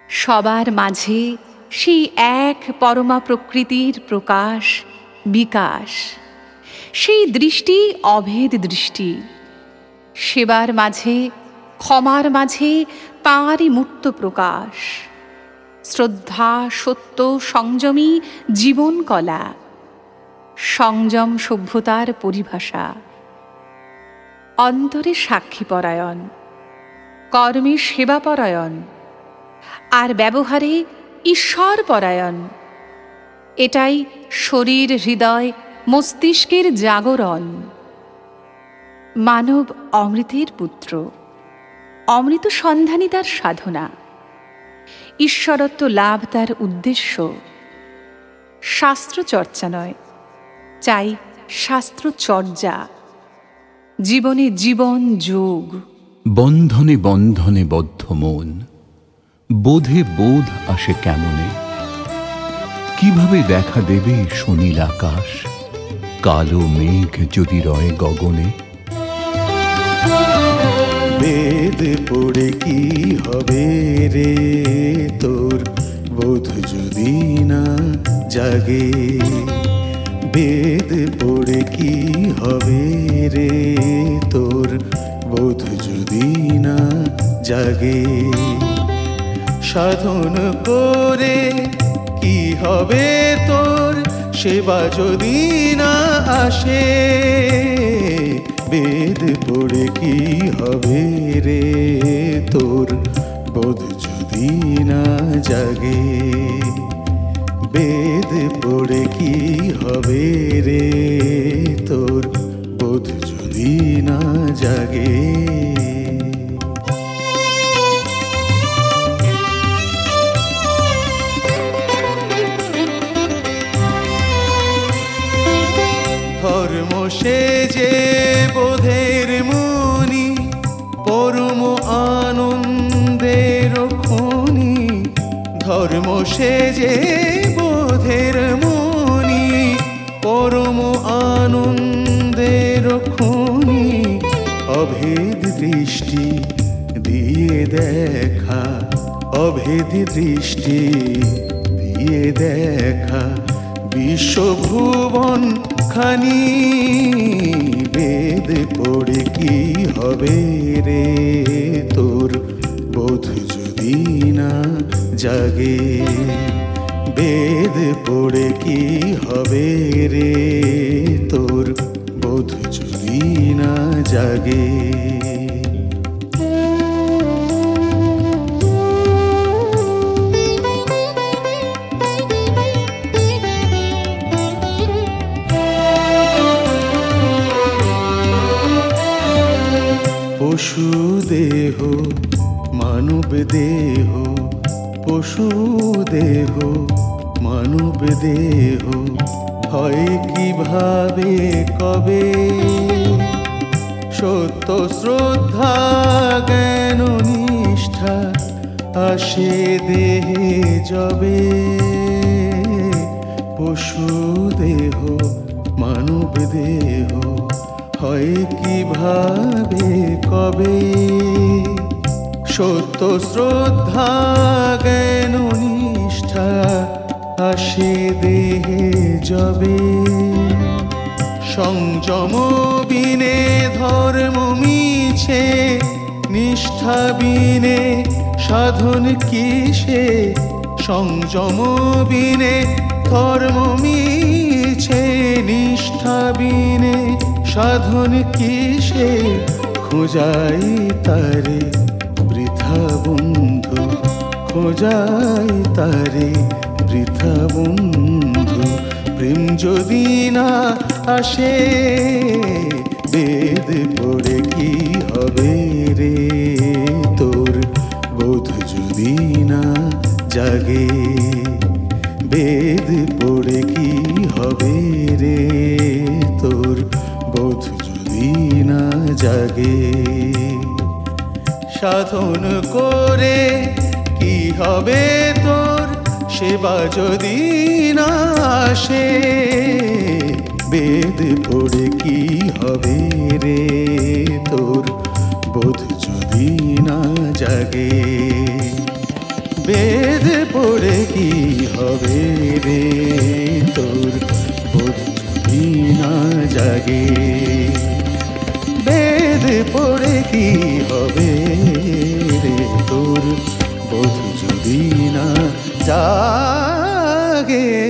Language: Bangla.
সবার মাঝে সেই এক পরমা প্রকৃতির প্রকাশ বিকাশ, সেই দৃষ্টি অভেদ দৃষ্টি। সেবার মাঝে ক্ষমার মাঝে তাঁরই মূর্ত প্রকাশ। শ্রদ্ধা সত্য সংযমী জীবন কলা, সংযম সভ্যতার পরিভাষা। অন্তরে সাক্ষীপরায়ণ, কর্মে সেবাপরায়ণ, আর ব্যবহারে ঈশ্বরপরায়ণ। এটাই শরীর হৃদয় মস্তিষ্কের জাগরণ। মানব অমৃতের পুত্র, অমৃত সন্ধানী তার সাধনা, ঈশ্বরত্ব লাভ তার উদ্দেশ্য। শাস্ত্র চর্চা নয়, চাই শাস্ত্র চর্যা। জীবনে জীবন যোগ। বন্ধনে বন্ধনে বদ্ধ মন, বোধে বোধ আসে কেমনে। কিভাবে দেখা দেবে সুনীল আকাশ, কালো মেঘ যদি রয় গগনে। বেদ পড়ে কি হবে রে তোর, বোধ যদি না জাগে। বেদ পড়ে কি হবে রে তোর, বোধ যদি না জাগে। সাধন করে কি হবে তোর, সেবা যদি না আসে। বেদ পড়ে কি হবে রে তোর, বোধ যদি না জাগে। বেদ পড়ে কি হবে রে তোর, বোধ যদি না জাগে। ধর্ম সে যে বোধের মুনি, পরম আনন্দের খনি। ধর্ম সে যে বোধের মুনি, পরম আনন্দের খনি। অভেদ দৃষ্টি দিয়ে দেখা, অভেদ দৃষ্টি দিয়ে দেখা বিশ্বভুবন খানি। বেদ পড়ে কি হবে রে তোর, বোধ যদি না জাগে। বেদ পড়ে কি হবে রে তোর, বোধ যদি না জাগে। পশু দেহ মানব দেহ, পশু দেহ মানব দেহ হয় কিভাবে কবে। সত্য শ্রদ্ধা জ্ঞান নিষ্ঠা আসে দেহে যবে। পশু দেহ মানব দেহ হয় কিভাবে কবে। সত্য শ্রদ্ধা জ্ঞান নিষ্ঠা আসে দেহে যবে। সংযম বিনে ধর্ম মিছে, নিষ্ঠা বিনে সাধন কিসে। সংযম বিনে ধর্ম মিছে, নিষ্ঠা বিনে সাধন কিসে। খোঁজাই তারে বৃথা বন্ধু, খোঁজাই তারে বৃথা বন্ধু। প্রেম যদি না আসে, বেদ পড়ে কি হবে রে তোর, বোধ যদি না জাগে। বেদ পড়ে কি হবে রে তোর, বোধ যদি না জাগে। সাধন করে কি হবে তোর, সেবা যদি না আসে। বেদ পড়ে কি হবে রে তোর, বোধ যদি না জাগে। বেদ পড়ে কি হবে রে তোর বুদ্ধি না জাগে, বেদ পড়ে কি হবে রে তোর বোধ যদি না জাগে।